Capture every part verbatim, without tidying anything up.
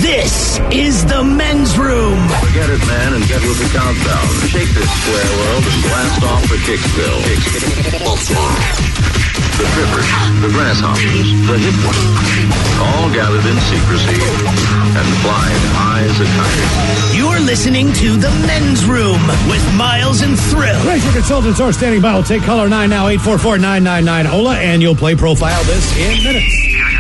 This is the men's room. Forget it, man, and get with the countdown. Shake this square world and blast off for Kicksville. The trippers, the grasshoppers, the hip ones, all gathered in secrecy and flying high as a kite. You're listening to the men's room with Miles and Thrill. Ranger consultants are standing by. We'll take caller nine now, eight four four, nine nine nine, H O L A, and you'll play Profile This in minutes.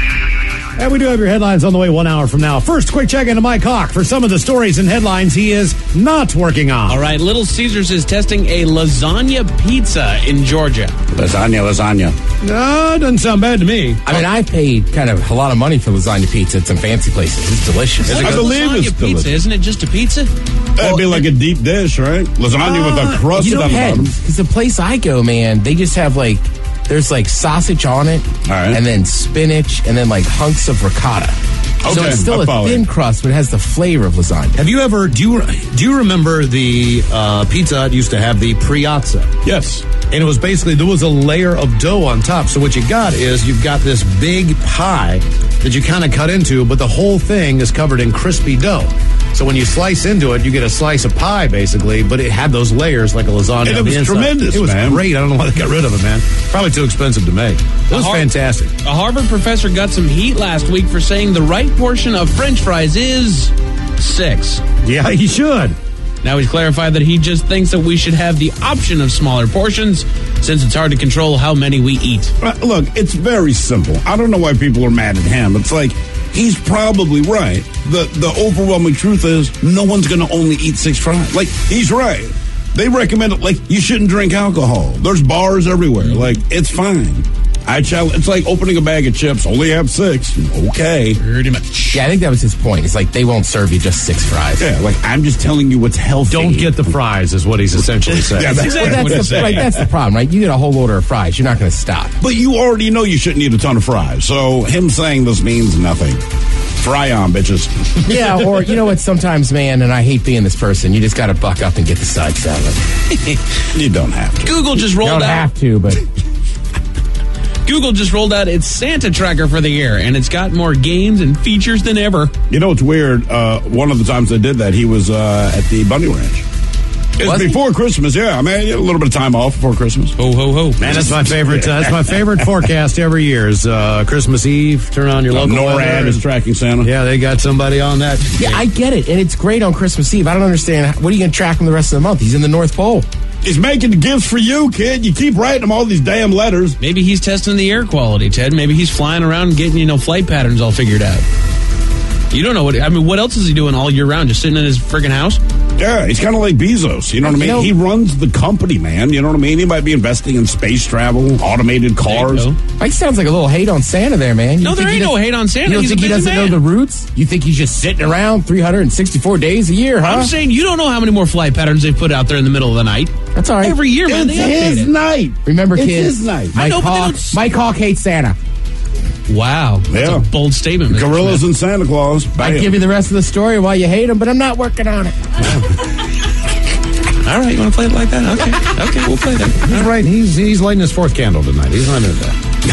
And we do have your headlines on the way one hour from now. First, quick check into Mike Hawk for some of the stories and headlines he is not working on. All right, Little Caesars is testing a lasagna pizza in Georgia. Lasagna, lasagna. No, doesn't sound bad to me. I mean, I paid kind of a lot of money for lasagna pizza at some fancy places. It's delicious. What I is believe lasagna it's pizza? delicious. Isn't it just a pizza? That'd be like a deep dish, right? Lasagna with a crust You know, on the bottom. because the place I go, man, they just have like, there's like sausage on it, All right. and then spinach, and then like hunks of ricotta. So Okay, it's still I a follow thin you. crust, but it has the flavor of lasagna. Have you ever, do you, do you remember the uh, Pizza Hut used to have the Priazza? Yes. And it was basically, there was a layer of dough on top. So what you got is you've got this big pie that you kind of cut into, but the whole thing is covered in crispy dough. So when you slice into it, you get a slice of pie, basically, but it had those layers like a lasagna. And it on the was inside. tremendous, It was man. great. I don't know why they got rid of it, man. Probably too expensive to make. It was Har- fantastic. A Harvard professor got some heat last week for saying the right portion of French fries is six. Yeah, you should. Now he's clarified that he just thinks that we should have the option of smaller portions since it's hard to control how many we eat. Uh, Look, it's very simple. I don't know why people are mad at him. It's like, he's probably right. The the overwhelming truth is no one's going to only eat six fries. Like, he's right. They recommend it, like, you shouldn't drink alcohol. There's bars everywhere. Like, it's fine. I challenge, it's like opening a bag of chips. Only have six. Okay. Pretty much. Yeah, I think that was his point. It's like they won't serve you just six fries. Yeah, like, I'm just telling you what's healthy. Don't get the fries, is what he's essentially saying. Yeah, that's exactly what what That's he's the, saying. right, that's the problem, right? You get a whole order of fries. You're not going to stop. But you already know you shouldn't eat a ton of fries. So him saying this means nothing. Fry on, bitches. Yeah, or you know what? Sometimes, man, and I hate being this person, you just got to buck up and get the side salad. You don't have to. Google just You rolled don't out. have to, but Google just rolled out its Santa tracker for the year, and it's got more games and features than ever. You know, it's weird. Uh, one of the times they did that, he was uh, at the Bunny Ranch. It was Was he? before Christmas, yeah. I mean, a little bit of time off before Christmas. Ho, ho, ho. Man, that's my favorite. Uh, that's my favorite forecast every year. Is uh, Christmas Eve. Turn on your Uh, local NORAD weather is and- tracking Santa. Yeah, they got somebody on that. yeah, I get it, and it's great on Christmas Eve. I don't understand. What are you going to track him the rest of the month? He's in the North Pole. He's making gifts for you, kid. You keep writing him all these damn letters. Maybe he's testing the air quality, Ted. Maybe he's flying around and getting, you know, flight patterns all figured out. You don't know what, I mean, what else is he doing all year round? Just sitting in his friggin' house? Yeah, he's kind of like Bezos. You know what I mean? You know- he runs the company, man. You know what I mean? He might be investing in space travel, automated cars. There you go. Mike sounds like a little hate on Santa there, man. You No, there think he ain't no doesn't- hate on Santa. You don't He's a think he busy doesn't man. know the roots? You think he's just sitting around three hundred sixty-four days a year, huh? I'm saying you don't know how many more flight patterns they've put out there in the middle of the night. That's all right. Every year, man, It's they update his it. night. Remember, it's kids, his night. Mike, I know, but they Hawk, don't- Mike Hawk hates Santa. Wow. That's Yeah. a bold statement, Mister Gorillas Smith. and Santa Claus. I'd Bam. give you the rest of the story why you hate him, but I'm not working on it. All right, you want to play it like that? Okay. Okay, we'll play that. He's right. He's he's lighting his fourth candle tonight. He's not into that.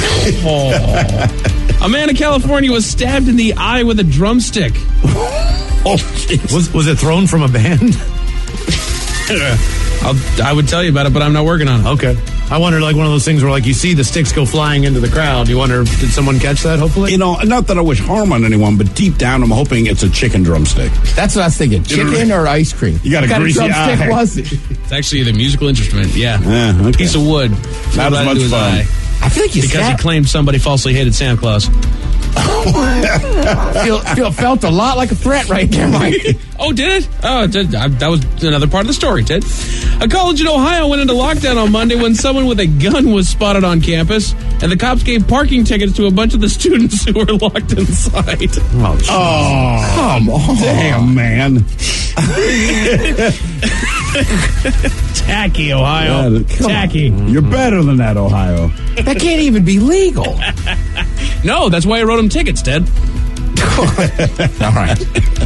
A man in California was stabbed in the eye with a drumstick. Oh, jeez. Was was it thrown from a band? I'll, I would tell you about it, but I'm not working on it. Okay. I wonder, like one of those things where, like, you see the sticks go flying into the crowd. You wonder, did someone catch that? Hopefully. You know, not that I wish harm on anyone, but deep down, I'm hoping it's a chicken drumstick. That's what I was thinking. You know- Chicken or ice cream? You got a what kind greasy of drumstick eye. was it? It's actually the musical instrument. Yeah. Yeah, okay. Piece of wood. Not Right as into much his fun. eye. I feel like you Because he stabbed, claimed somebody falsely hated Santa Claus. feel, feel, felt a lot like a threat right there, Mike. Oh, did it? Oh, it did. I, that was another part of the story, Ted. A college in Ohio went into lockdown on Monday when someone with a gun was spotted on campus, and the cops gave parking tickets to a bunch of the students who were locked inside. Oh, Oh, Come on. damn, man. Tacky, Ohio. Yeah, come Tacky. You're better than that, Ohio. That can't even be legal. No, that's why I wrote him tickets, Ted. All right.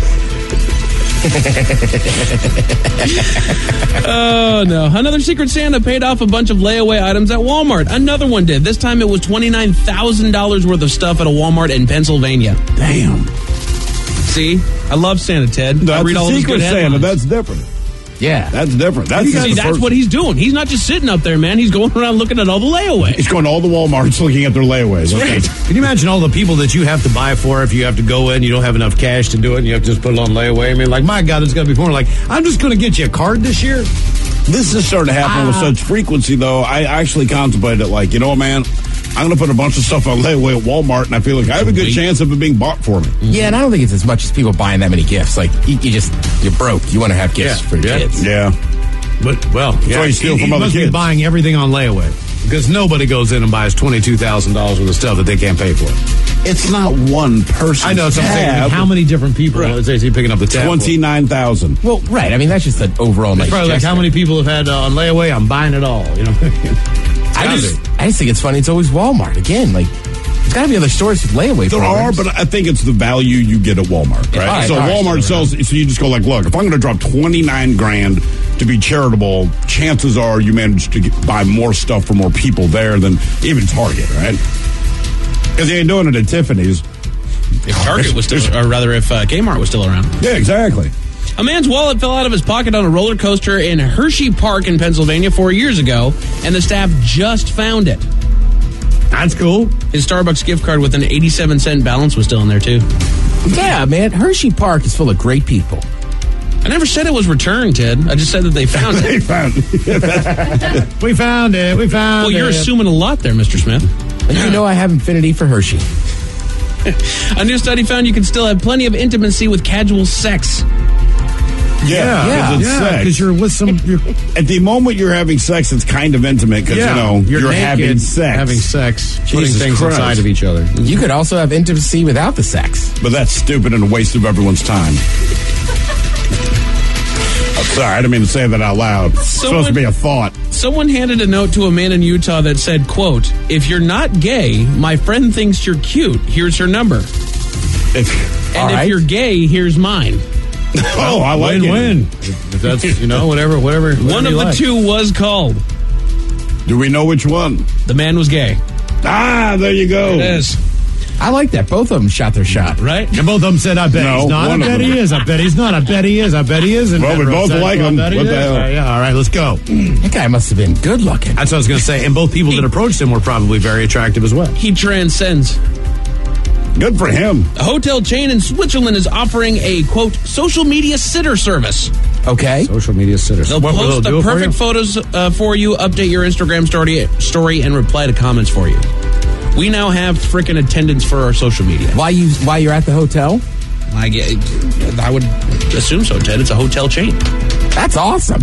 Oh, no. Another Secret Santa paid off a bunch of layaway items at Walmart. Another one did. This time it was twenty-nine thousand dollars worth of stuff at a Walmart in Pennsylvania. Damn. See? I love Santa, Ted. That's I read all the those secret good Santa. headlines. That's different. Yeah. That's different. That's, See, the that's first- what he's doing. He's not just sitting up there, man. He's going around looking at all the layaways. He's going to all the Walmarts looking at their layaways. Right. Can you imagine all the people that you have to buy for if you have to go in, you don't have enough cash to do it, and you have to just put it on layaway? I mean, like, my God, there's got to be more. Like, I'm just going to get you a card this year. This is starting to happen with such frequency, though. I actually contemplated, like, you know what, man? I'm going to put a bunch of stuff on layaway at Walmart, and I feel like I have a good chance of it being bought for me. Yeah, and I don't think it's as much as people buying that many gifts. Like, you, you just, you're broke. You want to have gifts Yeah. for your Yeah. kids. Yeah. But, well, yeah, why you steal he, from he other must be kids. buying everything on layaway. Because nobody goes in and buys twenty-two thousand dollars worth of stuff that they can't pay for. It's not one person. I know, so I'm saying, tab. how many different people Right. is he picking up the tab for? twenty-nine thousand. Well, right. I mean, that's just an overall nice Probably like gesture. how many people have had uh, on layaway? I'm buying it all. You know, I gotta just, I just think it's funny. It's always Walmart. Again, like, there's got to be other stores with layaway There programs. are, but I think it's the value you get at Walmart, right? All right, so all right, Walmart sure. sells, so you just go like, look, if I'm going to drop twenty-nine grand to be charitable, chances are you manage to get, buy more stuff for more people there than even Target, right? Because they ain't doing it at Tiffany's. If Target was still, or rather, if uh, Kmart was still around. Yeah, exactly. A man's wallet fell out of his pocket on a roller coaster in Hershey Park in Pennsylvania four years ago, and the staff just found it. that's cool. His Starbucks gift card with an eighty-seven cent balance was still in there, too. Yeah, man. Hershey Park is full of great people. I never said it was returned, Ted. I just said that they found They it. found We found it. We found Well, it. you're assuming a lot there, Mister Smith. And you know I have infinity for Hershey. A new study found you can still have plenty of intimacy with casual sex. Yeah, Yeah, because it's yeah, sex. because you're with some. You're, At the moment you're having sex, it's kind of intimate because, yeah, you know, you're, naked, having sex. having sex, putting Jesus things Christ. inside of each other. You could also have intimacy without the sex. But that's stupid and a waste of everyone's time. I'm sorry, I didn't mean to say that out loud. It's Someone- supposed to be a thought. Someone handed a note to a man in Utah that said, quote, "If you're not gay, my friend thinks you're cute. Here's her number. If, And All if right. you're gay, here's mine." oh, I like it. Win-win. If that's, you know, whatever, whatever. whatever One of you the like. two was called. Do we know which one? The man was gay. Ah, there you go. It is. I like that. Both of them shot their shot. Right? And both of them said, I bet No, he's not. I one of bet them. he is. I bet he's not. I bet he is. I bet he is. And Well, we both said, like I him. bet he What the is. hell? All right, yeah, all right, let's go. That guy must have been good looking. That's what I was going to say. And both people that approached him were probably very attractive as well. He transcends. Good for him. A hotel chain in Switzerland is offering a, quote, social media sitter service. Okay. Social media sitters. They'll What will post they the do for perfect you? photos uh, for you, update your Instagram story, story, and reply to comments for you. We now have frickin' attendance for our social media. Why you? Why you're at the hotel? I, get, I would assume so, Ted. It's a hotel chain. That's awesome.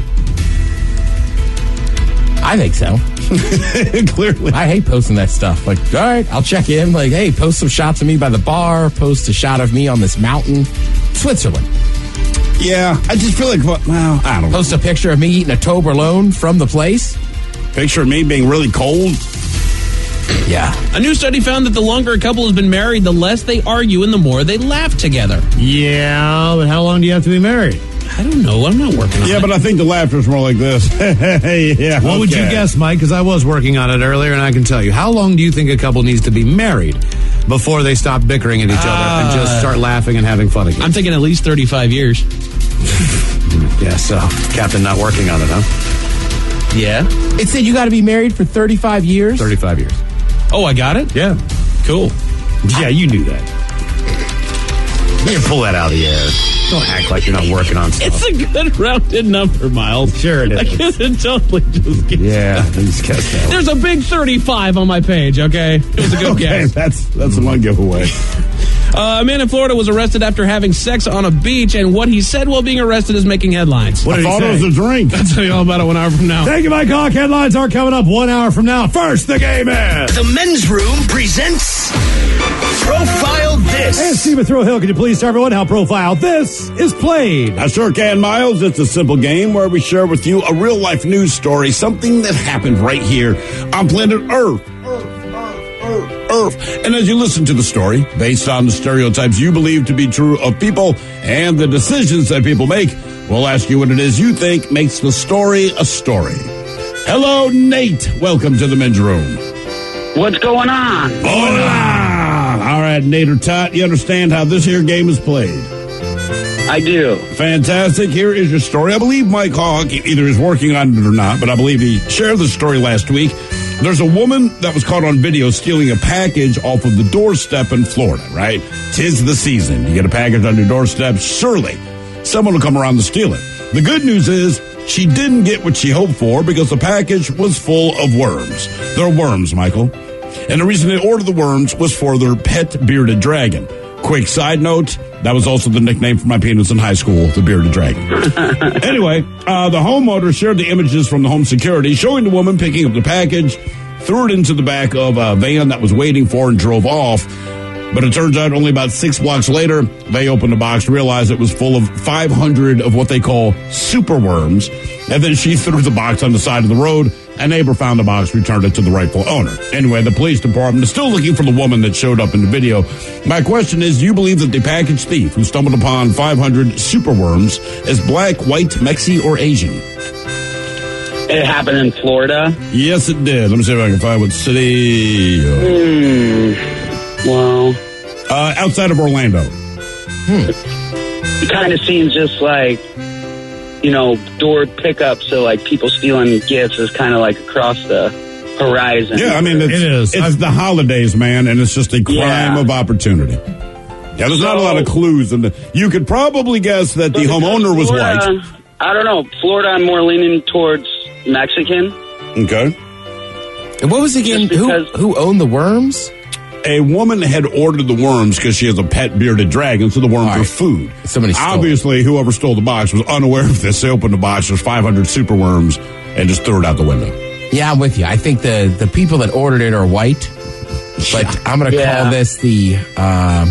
I think so. Clearly. I hate posting that stuff. Like, all right, I'll check in. Like, hey, post some shots of me by the bar. Post a shot of me on this mountain. Switzerland. Yeah, I just feel like, well, I don't know. Post a picture of me eating a Toblerone from the place. Picture of me being really cold. Yeah. A new study found that the longer a couple has been married, the less they argue and the more they laugh together. Yeah, but how long do you have to be married? I don't know. I'm not working on Yeah, it. but I think the laughter's more like this. yeah. What would you okay. guess, Mike? Because I was working on it earlier, and I can tell you. How long do you think a couple needs to be married before they stop bickering at each other and just start laughing and having fun again? I'm thinking at least thirty-five years. Yeah, so Captain not working on it, huh? Yeah. It said you got to be married for thirty-five years. thirty-five years. Oh, I got it? Yeah. Cool. Yeah, you knew that. You can pull that out of the air. Don't act like you're not working on stuff. It's a good rounded number, Miles. Sure it is. I can totally just get Yeah, he's guessed that. There's a big thirty-five on my page, okay? It was a good Okay, guess. that's that's one giveaway. Uh, a man in Florida was arrested after having sex on a beach, and what he said while being arrested is making headlines. What I did he thought say? it was a drink. I'll tell you all about it one hour from now. Thank you, Mike Hawk. Headlines are coming up one hour from now. First, the game is. The Men's Room presents Profile This. Hey, Steve Thrill Hill, can you please tell everyone how Profile This is played? I sure can, Miles. It's a simple game where we share with you a real life news story, something that happened right here on planet Earth. Earth, Earth, Earth, Earth. And as you listen to the story, based on the stereotypes you believe to be true of people and the decisions that people make, we'll ask you what it is you think makes the story a story. Hello, Nate. Welcome to the Men's Room. What's going on? Hola! All right, right, Nate or Tot, you understand how this here game is played? I do. Fantastic. Here is your story. I believe Mike Hawk either is working on it or not, but I believe he shared the story last week. There's a woman that was caught on video stealing a package off of the doorstep in Florida, right? 'Tis the season. You get a package on your doorstep, surely someone will come around to steal it. The good news is she didn't get what she hoped for because the package was full of worms. They're worms, Michael. And the reason they ordered the worms was for their pet bearded dragon. Quick side note, that was also the nickname for my penis in high school, the bearded dragon. Anyway, uh, the homeowner shared the images from the home security showing the woman picking up the package, threw it into the back of a van that was waiting for her and drove off. But it turns out only about six blocks later, they opened the box, realized it was full of five hundred of what they call super worms. And then she threw the box on the side of the road. A neighbor found the box, returned it to the rightful owner. Anyway, the police department is still looking for the woman that showed up in the video. My question is, do you believe that the package thief who stumbled upon five hundred super worms is black, white, Mexi, or Asian? It happened in Florida? Yes, it did. Let me see if I can find what city. Hmm. Well. Uh, outside of Orlando. Hmm. It kind of seems just like, you know, door pickup, so like people stealing gifts is kind of like across the horizon. Yeah, I mean, it's, It is. It's I've- the holidays, man, and it's just a crime Yeah. of opportunity. Yeah, there's not a lot of clues, and you could probably guess that the But homeowner was Florida, white. I don't know. Florida, I'm more leaning towards Mexican. Okay. And what was it again? Just Who, because- who owned the worms? A woman had ordered the worms because she has a pet bearded dragon, so the worms All right. are food. Somebody stole Obviously, whoever stole the box was unaware of this. They opened the box, there's five hundred super worms, and just threw it out the window. Yeah, I'm with you. I think the, the people that ordered it are white, but I'm going to Yeah. call this the, um,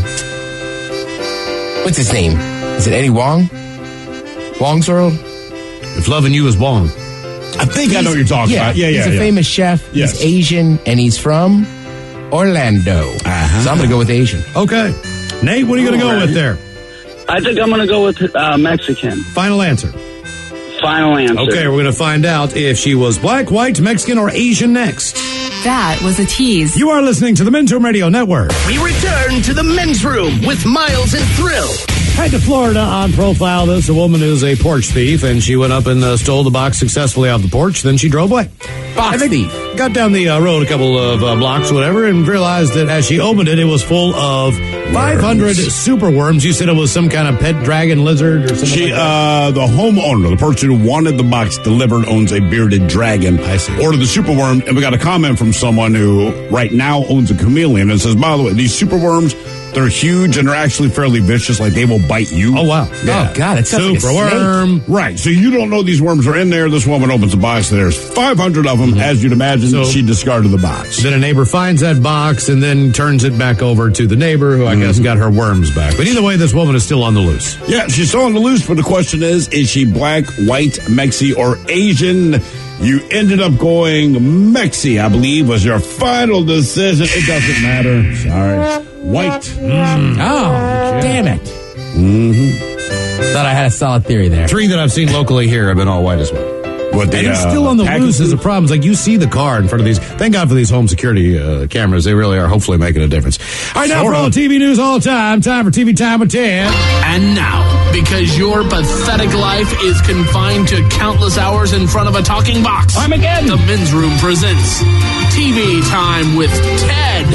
what's his name? Is it Eddie Wong? Wong's World? If loving you is Bong. I think I know what you're talking yeah, about. Yeah, yeah, He's a yeah. famous chef. Yes. He's Asian, and he's from Orlando. Uh-huh. So I'm going to go with Asian. Okay. Nate, what are you going to go All right. with there? I think I'm going to go with uh, Mexican. Final answer. Final answer. Okay, we're going to find out if she was black, white, Mexican, or Asian next. That was a tease. You are listening to the Men's Room Radio Network. We return to the men's room with Miles and Thrill. Head to Florida on profile. This a woman is a porch thief, and she went up and uh, stole the box successfully off the porch. Then she drove away. Box I think thief. got down the uh, road a couple of uh, blocks, whatever, and realized that as she opened it, it was full of five hundred super worms. You said it was some kind of pet dragon lizard or something. She, like that. uh, the homeowner, the person who wanted the box delivered, owns a bearded dragon. I see. Ordered the super worm, and we got a comment from someone who right now owns a chameleon and says, by the way, these super worms, they're huge and they're actually fairly vicious. Like they will bite you. Oh wow! Yeah. Oh, God. It sounds like a Super snake. worm. Right. So you don't know these worms are in there. This woman opens the box. There's five hundred of them. Mm-hmm. As you'd imagine, So- she discarded the box. Then a neighbor finds that box and then turns it back over to the neighbor, who I guess got her worms back. But either way, this woman is still on the loose. Yeah, she's still on the loose, but the question is, is she black, white, Mexi, or Asian? You ended up going Mexi, I believe, was your final decision. It doesn't matter. Sorry. White. Oh, damn it. Mm-hmm. Thought I had a solid theory there. Three that I've seen locally here have been all white as well. What the, And it's uh, still on the package loose is a thief? problem. It's like you see the car in front of these. Thank God for these home security uh, cameras. They really are hopefully making a difference. All right, now Sort for all of. the T V news all the time. Time for T V Time with Ted. And now, because your pathetic life is confined to countless hours in front of a talking box, I'm again. The Men's Room presents T V Time with Ted.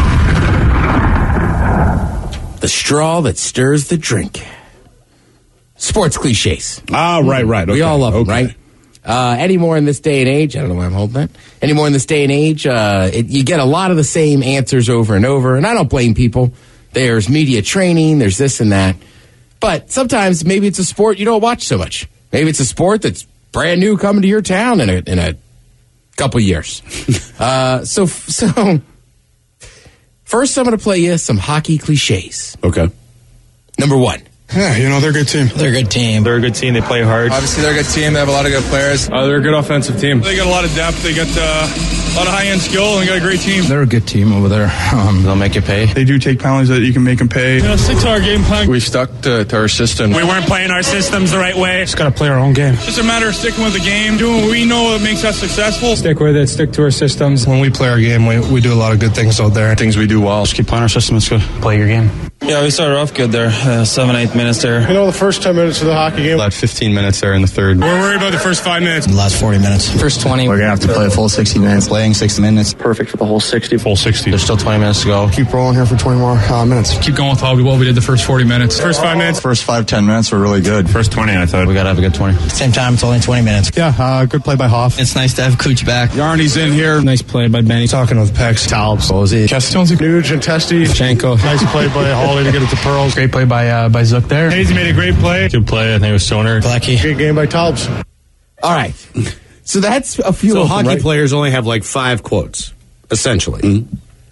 The straw that stirs the drink. Sports cliches. Ah, right, right. We okay, all love them, okay. right? Uh, anymore in this day and age, I don't know why I'm holding that. Anymore in this day and age, uh, it, you get a lot of the same answers over and over, and I don't blame people. There's media training, there's this and that. But sometimes maybe it's a sport you don't watch so much. Maybe it's a sport that's brand new coming to your town in a, in a couple years. uh, so, so first I'm going to play you some hockey cliches. Okay. Number one. Yeah, you know, they're a good team. They're a good team. They're a good team. They play hard. Obviously, they're a good team. They have a lot of good players. Uh, they're a good offensive team. They got a lot of depth. They got uh, a A lot of high-end skill, and got a great team. They're a good team over there. Um, they'll make you pay. They do take penalties that you can make them pay. You know, stick to our game plan. We stuck to, to our system. We weren't playing our systems the right way. Just got to play our own game. It's just a matter of sticking with the game, doing what we know that makes us successful. Stick with it, stick to our systems. When we play our game, we, we do a lot of good things out there. Things we do well. Just keep playing our system. It's good. Play your game. Yeah, we started off good there. Uh, seven, eight minutes there. You know, the first ten minutes of the hockey game. About fifteen minutes there in the third. We're worried about the first five minutes. The last forty minutes. First twenty. We're going to have to play a full sixty minutes. Playing sixty minutes. Perfect for the whole sixty. Full sixty. There's still twenty minutes to go. Keep rolling here for twenty more uh, minutes. Keep going with how we, what we did the first forty minutes. First five minutes. First five, ten minutes were really good. First twenty, I thought. We got to have a good twenty. Same time, it's only twenty minutes. Yeah, uh, good play by Hoff. It's nice to have Cooch back. Yarny's in here. Nice play by Benny. Talking with Pex. Talbs. Bozy. Keston's Nuge and Testy. Shanko. Nice play by Hawley to get it to Pearls. Great play by uh, by Zook there. Hayes made a great play. Good play. I think it was Stoner. Blackie. Great game by Talbs. All right. So that's a few So of them, hockey right? players only have like five quotes, essentially. Mm-hmm.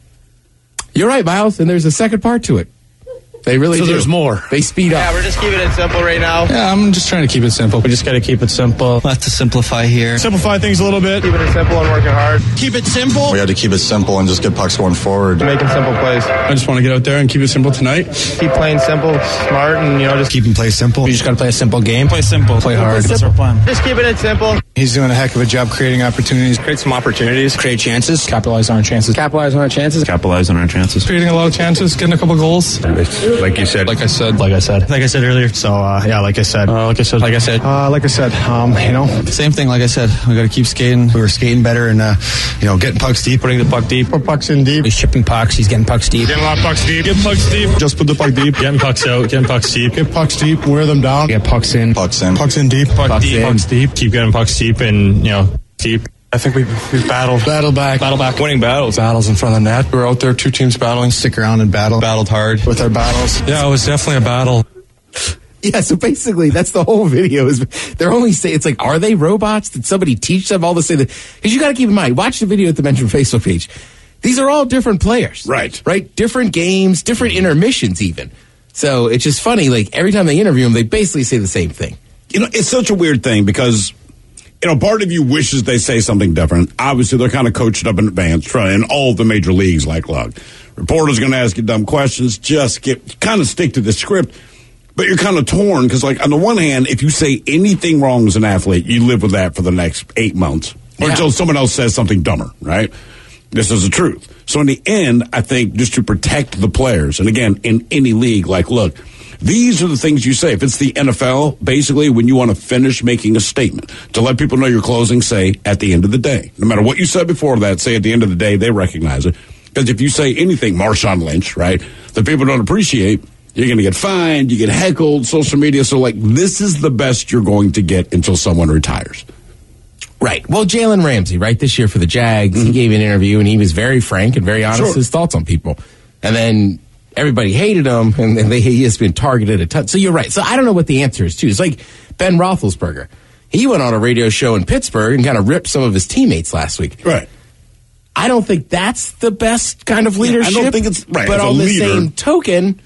You're right, Miles, and there's a second part to it. They really So do. there's more. They speed up. Yeah, we're just keeping it simple right now. Yeah, I'm just trying to keep it simple. We just got to keep it simple. We'll have to simplify here. Simplify things a little bit. Keeping it simple and working hard. Keep it simple. We had to keep it simple and just get pucks going forward. Making simple plays. I just want to get out there and keep it simple tonight. Keep playing simple, smart, and, you know, just Keep and play simple. We just got to play a simple game. Play simple. Play hard. That's our plan. Just keeping it simple. He's doing a heck of a job creating opportunities. create some opportunities. Create chances. Capitalize on our chances. Capitalize on our chances. Capitalize on our chances. Creating a lot of chances, getting a couple goals. Like you said. Like I said. Like I said. Like I said earlier. So, uh, yeah, like I said. Uh, like I said. Like I said. Uh, like I said, um, you know. Same thing, like I said. We got to keep skating. We were skating better and, uh, you know, getting pucks deep. Putting the puck deep. Put pucks in deep. He's shipping pucks. He's getting pucks deep. Getting a lot of pucks deep. Getting pucks deep. Just put the puck deep. Getting pucks out. Getting pucks deep. Get pucks deep. Wear them down. Get pucks in. Pucks in. Pucks in deep. Puck Pucks deep. in. Pucks deep. Keep getting pucks deep and, you know, deep. I think we've, we've battled. Battle back. Battle back. Winning battles. Battles in front of the net. We're out there, two teams battling. Stick around and battle. Battled hard. With our battles. Yeah, it was definitely a battle. Yeah, so basically that's the whole video. Is they're only saying, it's like, are they robots? Did somebody teach them all to say that? Because you got to keep in mind, watch the video at the Mention Facebook page. These are all different players. Right. Right? Different games, different intermissions even. So it's just funny, like every time they interview them, they basically say the same thing. You know, it's such a weird thing because, you know, part of you wishes they say something different. Obviously, they're kind of coached up in advance, trying in all the major leagues. Like, look, reporters going to ask you dumb questions. Just get kind of stick to the script. But you're kind of torn because, like, on the one hand, if you say anything wrong as an athlete, you live with that for the next eight months or Yeah. until someone else says something dumber, right? This is the truth. So in the end, I think just to protect the players, and again, in any league, like, look, these are the things you say. If it's the N F L, basically, when you want to finish making a statement, to let people know you're closing, say, at the end of the day. No matter what you said before that, say at the end of the day, they recognize it. Because if you say anything, Marshawn Lynch, right, that people don't appreciate, you're going to get fined, you get heckled, social media. So, like, this is the best you're going to get until someone retires. Right. Well, Jalen Ramsey, right, this year for the Jags, mm-hmm. he gave an interview and he was very frank and very honest Sure. with his thoughts on people. And then everybody hated him and, and they, he has been targeted a ton. So you're right. So I don't know what the answer is, too. It's like Ben Roethlisberger. He went on a radio show in Pittsburgh and kind of ripped some of his teammates last week. Right. I don't think that's the best kind of leadership. Yeah, I don't think it's right. But As a on the leader, same token,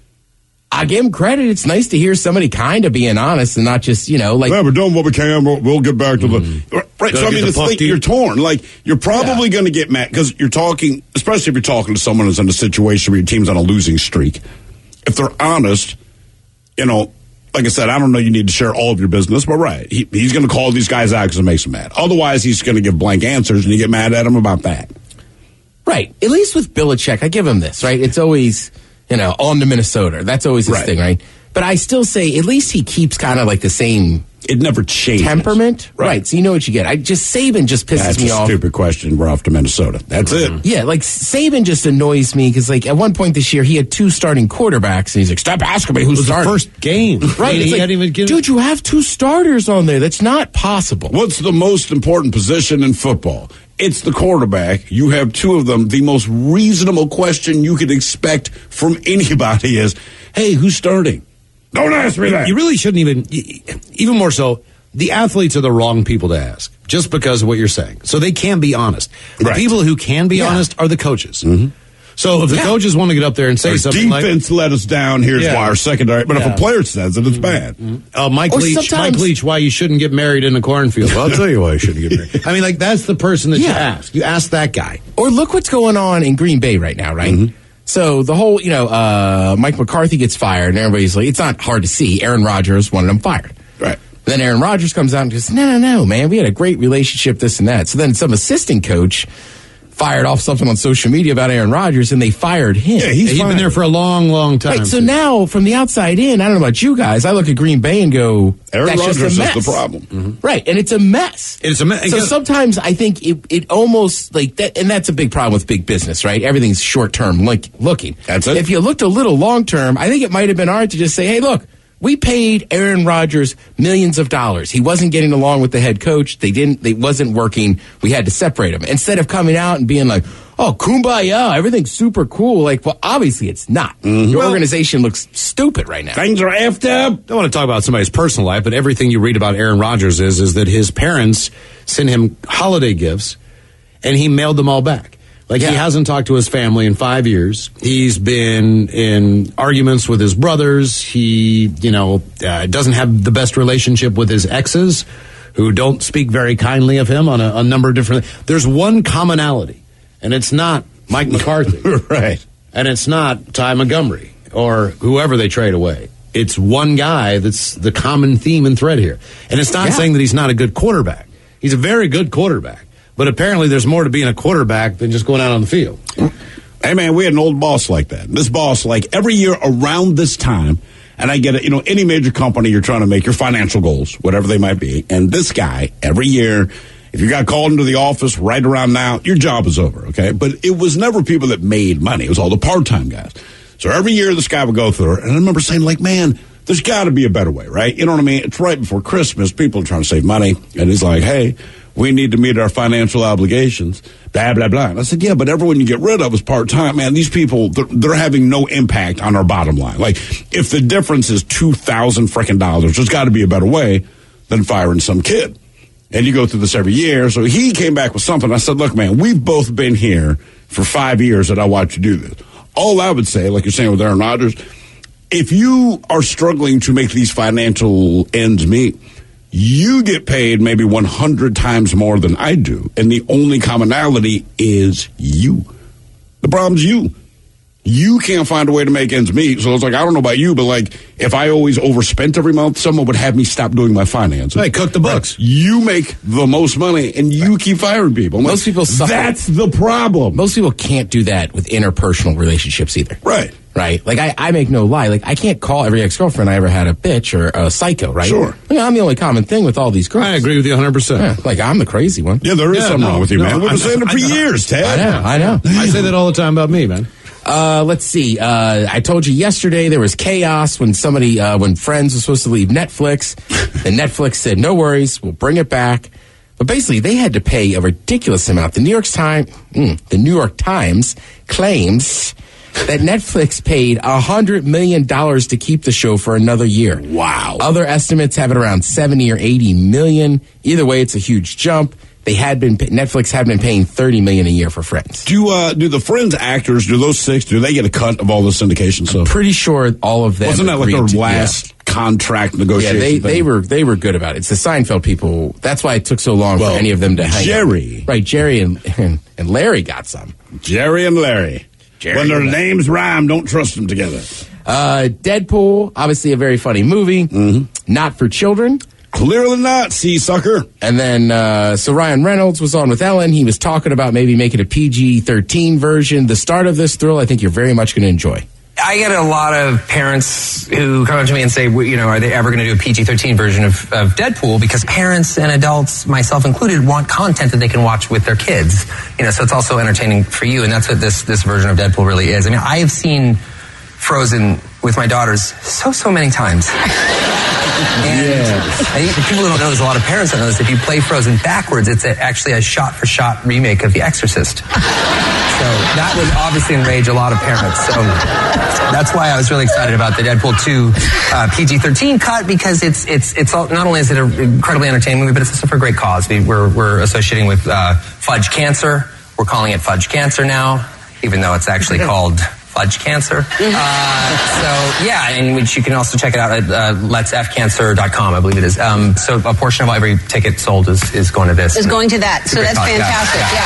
I give him credit. It's nice to hear somebody kind of being honest and not just, you know, like. Yeah, we're doing what we can. We'll, we'll get back to the. Right. Gotta So, I get mean, the it's puck like deep. you're torn. Like, you're probably Yeah. going to get mad because you're talking, especially if you're talking to someone who's in a situation where your team's on a losing streak. If they're honest, you know, like I said, I don't know you need to share all of your business, but right. He, he's going to call these guys out because it makes them mad. Otherwise, he's going to give blank answers and you get mad at him about that. Right. At least with Belichick, I give him this, right? It's always, you know, on to Minnesota. That's always his Right. thing, right? But I still say at least he keeps kind of like the same It never changes. temperament. Right. Right. So you know what you get. I just Saban just pisses That's me a off. stupid question. We're off to Minnesota. That's it. Yeah, like Saban just annoys me because, like, at one point this year he had two starting quarterbacks, and he's like, "Stop asking me who's It was the starting." first game. Right? He It's like, hadn't even given- dude, you have two starters on there. That's not possible. What's the most important position in football? It's the quarterback. You have two of them. The most reasonable question you could expect from anybody is, hey, who's starting? Don't ask me that. You really shouldn't even, even more so, the athletes are the wrong people to ask just because of what you're saying. So they can be honest. The Right. people who can be Yeah. honest are the coaches. Mm-hmm. So if the Yeah. coaches want to get up there and say Our something like, defense let us down. Here's Yeah. why our secondary. But if Yeah. a player says it, it's bad. uh, Mike Or Leach, sometimes- Mike Leach, why you shouldn't get married in a cornfield. Well, I'll tell you why you shouldn't get married. I mean, like, that's the person that you Yeah. ask. You ask that guy. Or look what's going on in Green Bay right now, right? Mm-hmm. So the whole, you know, uh, Mike McCarthy gets fired, and everybody's like, it's not hard to see. Aaron Rodgers wanted him fired. Right. Then Aaron Rodgers comes out and goes, no, no, no, man, we had a great relationship, this and that. So then some assistant coach fired off something on social media about Aaron Rodgers, and they fired him. Yeah, he's He's fine. been there for a long, long time. Right, so too. now from the outside in, I don't know about you guys, I look at Green Bay and go, Aaron that's Rodgers just is a mess. the problem. Right, and it's a mess. It's a me- So yeah. sometimes I think it, it almost like that, and that's a big problem with big business, right? Everything's short term like, looking. That's it. If you looked a little long term, I think it might have been hard to just say, hey, look, we paid Aaron Rodgers millions of dollars. He wasn't getting along with the head coach. They didn't. They wasn't working. We had to separate him. Instead of coming out and being like, "Oh, kumbaya, everything's super cool." Like, well, obviously it's not. Mm-hmm. Your organization looks stupid right now. Things are effed up. I don't want to talk about somebody's personal life, but everything you read about Aaron Rodgers is is that his parents sent him holiday gifts, and he mailed them all back. Like, Yeah. he hasn't talked to his family in five years. He's been in arguments with his brothers. He, you know, uh, doesn't have the best relationship with his exes, who don't speak very kindly of him on a, a number of different. There's one commonality, and it's not Mike McCarthy, Right. and it's not Ty Montgomery or whoever they trade away. It's one guy that's the common theme and thread here. And it's not Yeah. saying that he's not a good quarterback. He's a very good quarterback. But apparently there's more to being a quarterback than just going out on the field. Hey, man, we had an old boss like that. This boss, like every year around this time, and I get it, you know, any major company, you're trying to make your financial goals, whatever they might be. And this guy, every year, if you got called into the office right around now, your job is over, okay? But it was never people that made money. It was all the part-time guys. So every year this guy would go through it. And I remember saying, like, man, there's got to be a better way, right? You know what I mean? It's right before Christmas. People are trying to save money. And he's like, hey, we need to meet our financial obligations, blah, blah, blah. And I said, yeah, but everyone you get rid of is part-time. Man, these people, they're, they're having no impact on our bottom line. Like, if the difference is two thousand freaking dollars, there's got to be a better way than firing some kid. And you go through this every year. So he came back with something. I said, look, man, we've both been here for five years that I watched you do this. All I would say, like you're saying with Aaron Rodgers, if you are struggling to make these financial ends meet, you get paid maybe one hundred times more than I do. And the only commonality is you. The problem's you. You can't find a way to make ends meet. So it's like, I don't know about you, but like, if I always overspent every month, someone would have me stop doing my finances. Hey, cook the books. Right. You make the most money, and you keep firing people. I'm Most like, people suffer. That's the problem. Most people can't do that with interpersonal relationships either. Right. Right? Like, I, I make no lie. Like, I can't call every ex-girlfriend I ever had a bitch or a psycho, right? Sure. I mean, I'm the only common thing with all these girls. I agree with you one hundred percent. Yeah, like, I'm the crazy one. Yeah, there is Yeah, something no, wrong with you, no, man. We've I been saying know, it for I know. years, Ted. I know, I know. I say that all the time about me, man. Uh, let's see. Uh, I told you yesterday there was chaos when somebody, uh, when Friends was supposed to leave Netflix. And Netflix said, no worries, we'll bring it back. But basically, they had to pay a ridiculous amount. The New York Times, mm, the New York Times claims that Netflix paid one hundred million dollars to keep the show for another year. Wow. Other estimates have it around seventy or eighty million. Either way, it's a huge jump. They had been, Netflix had been paying thirty million a year for Friends. Do uh, do the Friends actors, do those six, do they get a cut of all the syndication stuff? Pretty sure all of them. Wasn't that like agreed their to- last yeah. contract Yeah, negotiation? they, thing? they were they were good about it. It's the Seinfeld people. That's why it took so long Well, for any of them to hang Jerry. out. Right, Jerry and, and and Larry got some. Jerry and Larry. Jerry when their and Larry. names rhyme, don't trust them together. Uh, Deadpool, obviously a very funny movie. Mm-hmm. Not for children. Clearly not, see sucker. And then, uh, so Ryan Reynolds was on with Ellen. He was talking about maybe making a P G thirteen version. The start of this thrill, I think you're very much going to enjoy. I get a lot of parents who come up to me and say, well, you know, are they ever going to do a P G thirteen version of, of Deadpool? Because parents and adults, myself included, want content that they can watch with their kids. You know, so it's also entertaining for you, and that's what this this version of Deadpool really is. I mean, I have seen Frozen with my daughters so, so many times. And I think people don't know, there's a lot of parents that know this. If you play Frozen backwards, it's a, actually a shot-for-shot remake of The Exorcist. So that would obviously enrage a lot of parents. So that's why I was really excited about the Deadpool two uh, P G thirteen cut, because it's it's it's all, not only is it an incredibly entertaining movie, but it's also for a great cause. We, we're we're associating with uh, Fudge Cancer. We're calling it Fudge Cancer now. even though it's actually called fudge cancer. Uh, so, yeah, and which you can also check it out at uh, lets f cancer dot com, I believe it is. Um, so a portion of every ticket sold is, is going to this. Is going to that. So that's Talk, yeah. fantastic. Yeah.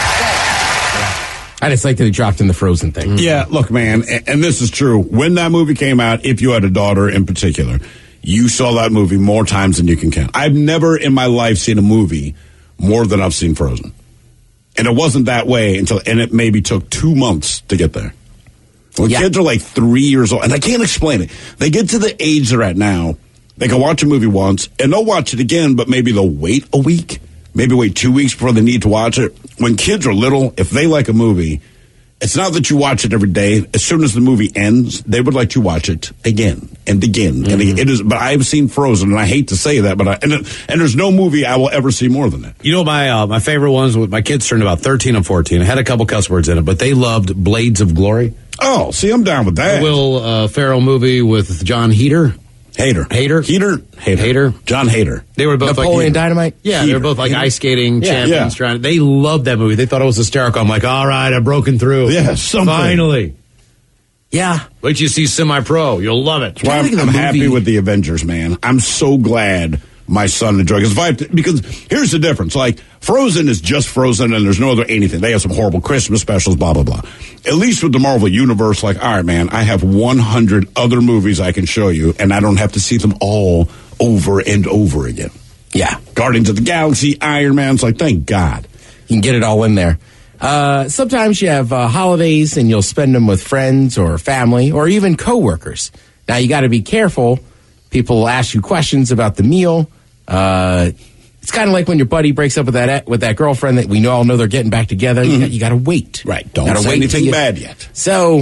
Yeah. I just like that he dropped in the Frozen thing. Yeah, look, man, and, and this is true. When that movie came out, if you had a daughter in particular, you saw that movie more times than you can count. I've never in my life seen a movie more than I've seen Frozen. And it wasn't that way until, and it maybe took two months to get there. When yeah. kids are like three years old, and I can't explain it. They get to the age they're at now, they can watch a movie once, and they'll watch it again, but maybe they'll wait a week, maybe wait two weeks before they need to watch it. When kids are little, if they like a movie, it's not that you watch it every day. As soon as the movie ends, they would like to watch it again and again mm-hmm. and again. It is, but I've seen Frozen, and I hate to say that, but I, and, and there's no movie I will ever see more than that. You know, my uh, my favorite ones, my kids turned about thirteen and fourteen. It had a couple cuss words in it, but they loved Blades of Glory. Oh, see, I'm down with that. The Will uh, Ferrell movie with John Heder. Hader. Hader? Heater? Hader. Hader. John Hader. They were both Napoleon like, Dynamite? Yeah, Heater. they were both like Heater. ice skating Yeah. champions. Yeah. Trying. They loved that movie. They thought it was hysterical. I'm like, all right, I've broken through. Yeah, something. Finally. Yeah. Wait till you see Semi-Pro. You'll love it. That's why I'm, I'm happy with the Avengers, man. I'm so glad my son enjoyed it. Because here's the difference. Like, Frozen is just Frozen, and there's no other anything. They have some horrible Christmas specials, blah, blah, blah. At least with the Marvel Universe, like, all right, man, I have one hundred other movies I can show you, and I don't have to see them all over and over again. Yeah. Guardians of the Galaxy, Iron Man. It's like, thank God. You can get it all in there. Uh, sometimes you have uh, holidays, and you'll spend them with friends or family or even coworkers. Now, you got to be careful. People will ask you questions about the meal. Uh, it's kind of like when your buddy breaks up with that with that girlfriend that we all know they're getting back together. Mm-hmm. You got, you got to wait. Right. Don't gotta say wait anything you, bad yet. So,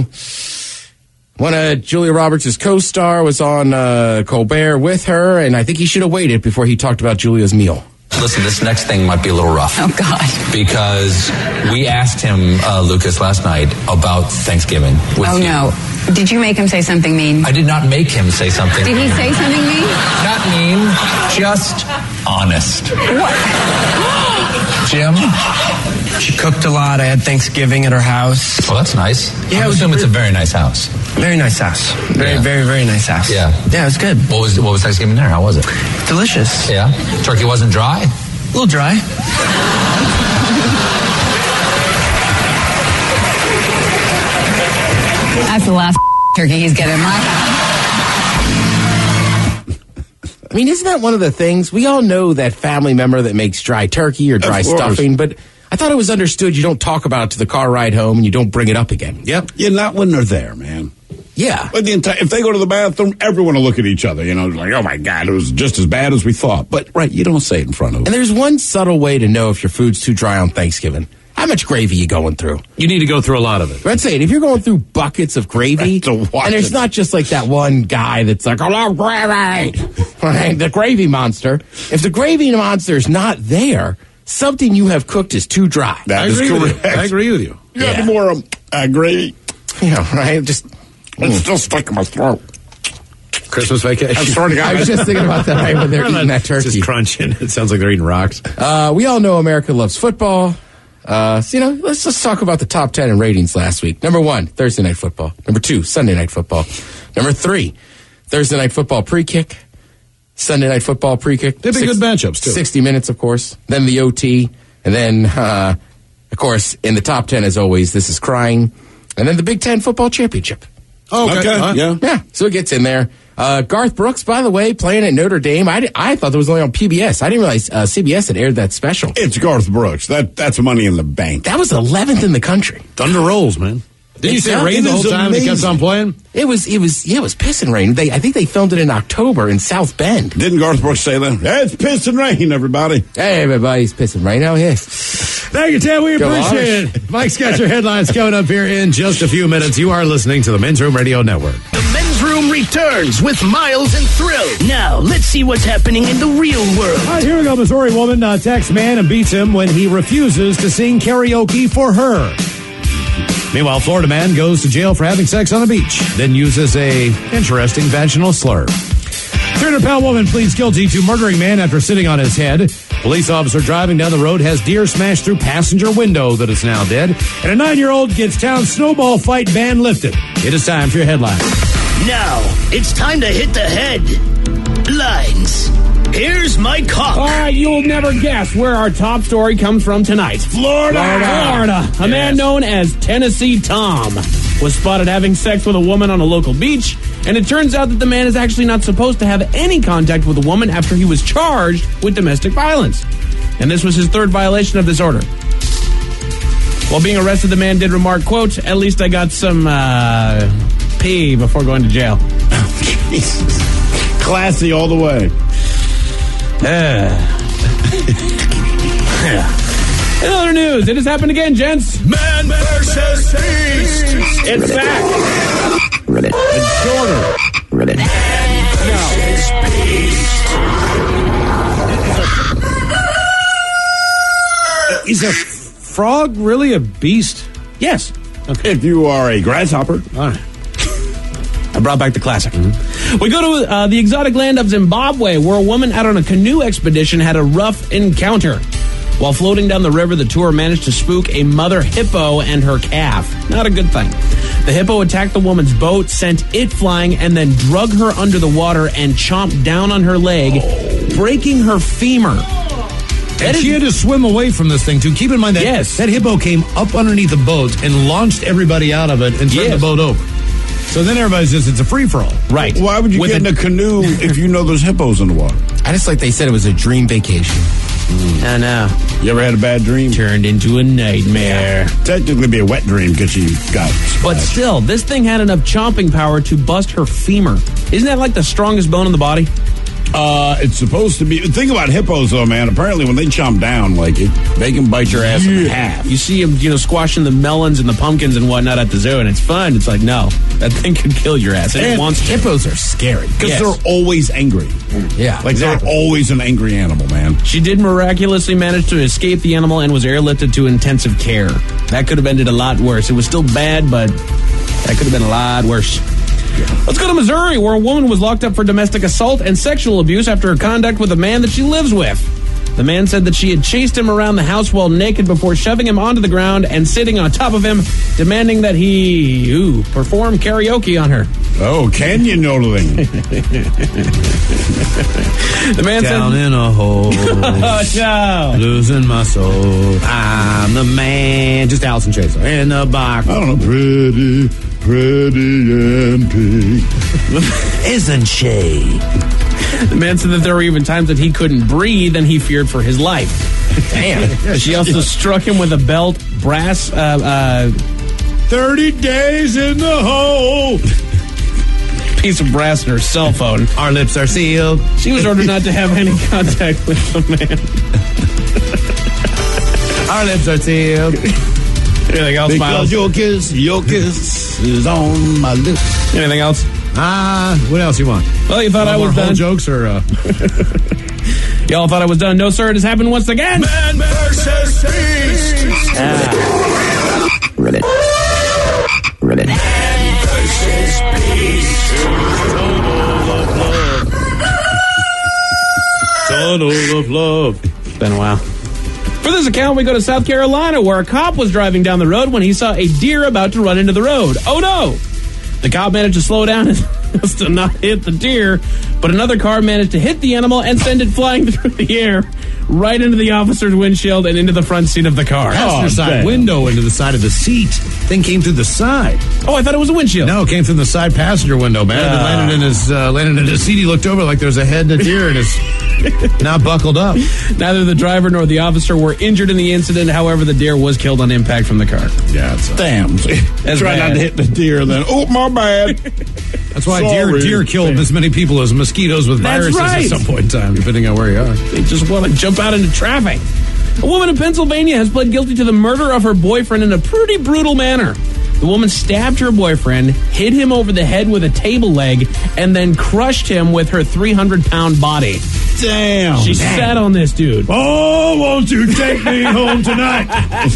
one of Julia Roberts' co-star was on uh, Colbert with her, and I think he should have waited before he talked about Julia's meal. Listen, this next thing might be a little rough. Oh, God. Because we asked him, uh, Lucas, last night about Thanksgiving. With oh, you. no. Did you make him say something mean? I did not make him say something Did mean. he say something mean? Not mean, just honest. What? Jim? She cooked a lot. I had Thanksgiving at her house. Well, that's nice. Yeah, I it was assume it's a very nice house. Very nice house. Very, Yeah. very, very nice house. Yeah. Yeah, it was good. What was what was Thanksgiving there? How was it? Delicious. Yeah. Turkey wasn't dry? A little dry. That's the last turkey he's getting in my house. I mean, isn't that one of the things? We all know that family member that makes dry turkey or dry Of course. stuffing, but I thought it was understood you don't talk about it to the car ride home and you don't bring it up again. Yep. Yeah, not when they're there, man. Yeah. But the entire, if they go to the bathroom, everyone will look at each other, you know, like, oh my God, it was just as bad as we thought. But, right, you don't say it in front of them. And there's one subtle way to know if your food's too dry on Thanksgiving. How much gravy you going through? You need to go through a lot of it. I'd say, if you're going through buckets of gravy, and there's not just like that one guy that's like, I love gravy, right? The gravy monster. If the gravy monster's not there, something you have cooked is too dry. That I is agree with correct. you. I agree with you. You got any more um, uh, gravy? Yeah, right? Just, It's still stuck in my throat. Christmas vacation. I'm sorry, I was just thinking about that right when they're eating that turkey. Just crunching. It sounds like they're eating rocks. Uh, we all know America loves football. Uh, so, you know, let's just talk about the top ten in ratings last week. Number one, Thursday Night Football. Number two, Sunday Night Football. Number three, Thursday Night Football pre-kick. Sunday Night Football pre-kick. They've been Six, good matchups, too. sixty minutes, of course. Then the O T. And then, uh, of course, in the top ten, as always, This Is Crying. And then the Big Ten Football Championship. Oh, okay. Okay, Uh, yeah. Yeah, so it gets in there. Uh, Garth Brooks, by the way, playing at Notre Dame. I, di- I thought that was only on P B S. I didn't realize uh, C B S had aired that special. It's Garth Brooks. That That's money in the bank. That was eleventh in the country. Thunder rolls, man. Did you It's say it not- rained it the whole is time and it kept amazing. on playing? It was, it was, yeah, it was piss and rain. They, I think they filmed it in October in South Bend. Didn't Garth Brooks say that? Hey, it's piss and rain, everybody. Hey, everybody's pissing right now. Yes. Thank you, Ted. We Go appreciate Irish. it. Mike's got your headlines coming up here in just a few minutes. You are listening to the Men's Room Radio Network. The Men's Room returns with Miles and Thrill. Now, let's see what's happening in the real world. All right, here we go. Missouri woman uh, texts man and beats him when he refuses to sing karaoke for her. Meanwhile, Florida man goes to jail for having sex on a beach, then uses a interesting vaginal slur. three hundred pound woman pleads guilty to murdering man after sitting on his head. Police officer driving down the road has deer smashed through passenger window that is now dead. And a nine-year-old gets town snowball fight ban lifted. It is time for your headlines. Now, it's time to hit the headlines. Here's my cock. All right, you'll never guess where our top story comes from tonight. Florida. Florida. A Yes. man known as Tennessee Tom was spotted having sex with a woman on a local beach, and it turns out that the man is actually not supposed to have any contact with a woman after he was charged with domestic violence. And this was his third violation of this order. While being arrested, the man did remark, quote, "At least I got some uh, pee before going to jail." Jesus. Classy all the way. Uh. In other news, it has happened again, gents. Man versus beast. It's back. Ribbit. It's shorter. Ribbit. Man versus beast. Is a frog really a beast? Yes. Okay. If you are a grasshopper. All right. I brought back the classic. Mm-hmm. We go to uh, the exotic land of Zimbabwe, where a woman out on a canoe expedition had a rough encounter. While floating down the river, the tour managed to spook a mother hippo and her calf. Not a good thing. The hippo attacked the woman's boat, sent it flying, and then drug her under the water and chomped down on her leg, oh. breaking her femur. And she had to swim away from this thing, too. Keep in mind that yes. that hippo came up underneath the boat and launched everybody out of it and turned yes. the boat over. So then everybody's just, it's a free-for-all. Right. Why would you With get in a canoe if you know there's hippos in the water? I just like they said it was a dream vacation. Mm. I know. You ever had a bad dream? Turned into a nightmare. Yeah. Technically be a wet dream because you got it. But still, this thing had enough chomping power to bust her femur. Isn't that like the strongest bone in the body? Uh, it's supposed to be. Think about hippos, though, man. Apparently, when they chomp down, like it, they can bite your ass yeah. in half. You see them, you know, squashing the melons and the pumpkins and whatnot at the zoo, and it's fun. It's like, no, that thing could kill your ass. And, and it wants to. Hippos are scary because yes. they're always angry. Yeah, like exactly. they're always an angry animal, man. She did miraculously manage to escape the animal and was airlifted to intensive care. That could have ended a lot worse. It was still bad, but that could have been a lot worse. Let's go to Missouri, where a woman was locked up for domestic assault and sexual abuse after her conduct with a man that she lives with. The man said that she had chased him around the house while naked before shoving him onto the ground and sitting on top of him, demanding that he ooh, perform karaoke on her. Oh, canyoning. The man Down said, in a hole, oh, no. losing my soul. I'm the man. Just Allison Chaser in the box. I don't know. Pretty, pretty and pink. Isn't she? The man said that there were even times that he couldn't breathe and he feared for his life. Damn. She also struck him with a belt, brass, uh, uh, thirty days in the hole. Piece of brass in her cell phone. Our lips are sealed. She was ordered not to have any contact with the man. Our lips are sealed. Anything else, because Miles? your kiss, your kiss is on my lips. Anything else? Ah, uh, what else you want? Well, you thought no I was more done. Jokes or uh... y'all thought I was done? No, sir. It has happened once again. Man versus beast. Ah. Ribbit. Ribbit. Man versus beast. Tunnel of love. It's been a while. For this account, we go to South Carolina, where a cop was driving down the road when he saw a deer about to run into the road. Oh, no. The cop managed to slow down and to not hit the deer, but another car managed to hit the animal and send it flying through the air right into the officer's windshield and into the front seat of the car. Passenger Oh, side damn. window into the side of the seat. Thing came through the side. Oh, I thought it was a windshield. No, it came through the side passenger window, man. Uh. It landed in his uh, landed in his seat. He looked over like there was a head and a deer and it's not buckled up. Neither the driver nor the officer were injured in the incident. However, the deer was killed on impact from the car. Yeah, it's damn. That's Try bad. not to hit the deer, then oh my bad. That's why deer Sorry. deer killed as many people as mosquitoes with That's viruses right. at some point in time, depending on where you are. They just want to jump out into traffic. A woman in Pennsylvania has pled guilty to the murder of her boyfriend in a pretty brutal manner. The woman stabbed her boyfriend, hit him over the head with a table leg, and then crushed him with her three hundred pound body. Damn. She man. sat on this dude. Oh, won't you take me home tonight?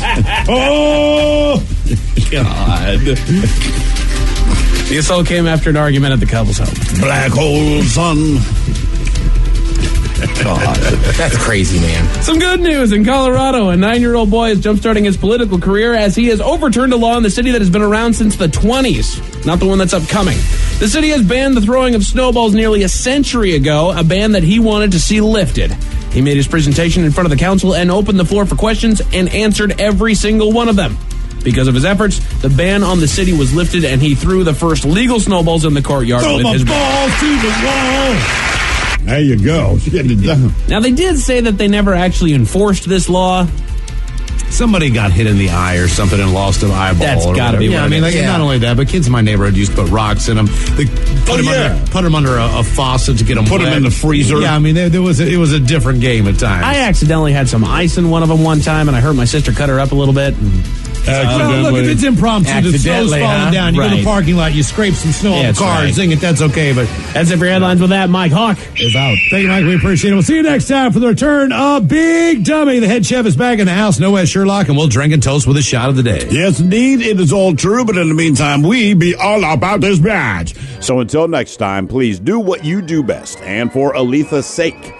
Oh, God. The assault came after an argument at the couple's home. Black hole sun. God, that's crazy, man. Some good news in Colorado. A nine-year-old boy is jumpstarting his political career as he has overturned a law in the city that has been around since the twenties, not the one that's upcoming. The city has banned the throwing of snowballs nearly a century ago, a ban that he wanted to see lifted. He made his presentation in front of the council and opened the floor for questions and answered every single one of them. Because of his efforts, the ban on the city was lifted, and he threw the first legal snowballs in the courtyard. Throw with my his balls to the wall. There you go. She's getting it done. Now, they did say that they never actually enforced this law. Somebody got hit in the eye or something and lost an eyeball. That's or gotta be whatever. Yeah, what I it mean, is. like, Yeah. not only that, but kids in my neighborhood used to put rocks in them. They put Oh, them yeah. under, put them under a, a faucet to get them Put 'em wet. in the freezer. Yeah, I mean, there, there was a, it was a different game at times. I accidentally had some ice in one of them one time, and I hurt my sister, cut her up a little bit. And Well, look, if it's impromptu, the snow's Accidentally, falling huh? down, you go to Right. the parking lot, you scrape some snow Yeah, on the that's car, right. zing it, that's okay, but that's it for headlines with that. Mike Hawk is out. Thank you, Mike. We appreciate it. We'll see you next time for the return of Big Dummy. The head chef is back in the house. No Wes Sherlock, and we'll drink and toast with a shot of the day. Yes, indeed. It is all true, but in the meantime, we be all about this badge. So until next time, please do what you do best. And for Aletha's sake,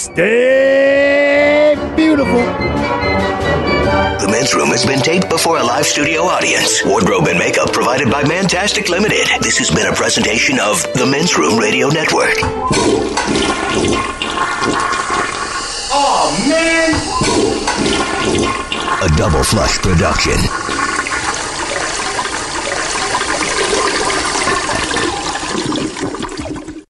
stay beautiful. The Men's Room has been taped before a live studio audience. Wardrobe and makeup provided by Mantastic Limited. This has been a presentation of the Men's Room Radio Network. Oh, man! A Double Flush production.